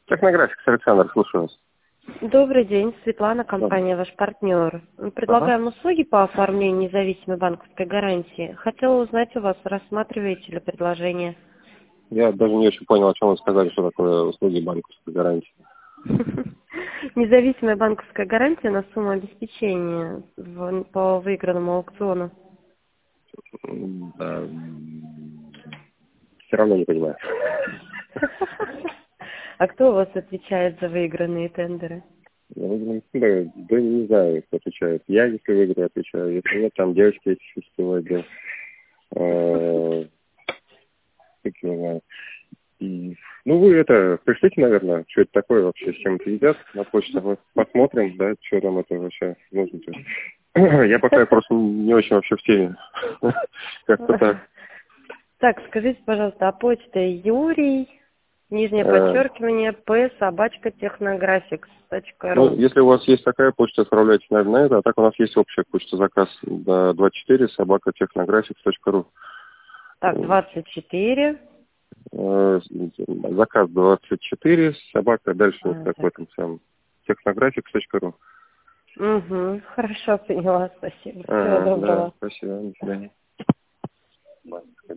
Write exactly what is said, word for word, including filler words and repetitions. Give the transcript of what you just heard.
Технографик, Александр, слушаю вас. Добрый день, Светлана, компания «Ваш партнер». Мы предлагаем Ага. услуги по оформлению независимой банковской гарантии. Хотела узнать у вас, рассматриваете ли предложение? Я даже не очень понял, о чем вы сказали, что такое услуги банковской гарантии. Независимая банковская гарантия на сумму обеспечения в- по выигранному аукциону. М, Да, все равно не понимаю. А кто у вас отвечает за выигранные тендеры? Я выиграю, да, да не знаю, кто отвечает. Я, если выиграю, отвечаю. Если нет, там девочки есть сетевой отдел. Э, Как его знаю. И, ну, вы это, пришлите, наверное, что это такое вообще, с чем это едят, на почту. Мы посмотрим, да, что там это вообще нужно. Я пока просто не очень вообще в теме. Как-то так. Так, скажите, пожалуйста, а почта Юрий, нижнее Э, подчеркивание, п, собачка, технографикс точка Ну, ру. если у вас есть такая почта, отправляйте, наверное, на это. А так у нас есть общая почта, заказ двадцать четыре собака технографикс точка ру. Так, двадцать четыре. Заказ двадцать четыре собака, дальше вот А, как в так. этом самом технографикс точка ру. Угу, хорошо, поняла, спасибо. Всего А, да, доброго. спасибо, до свидания.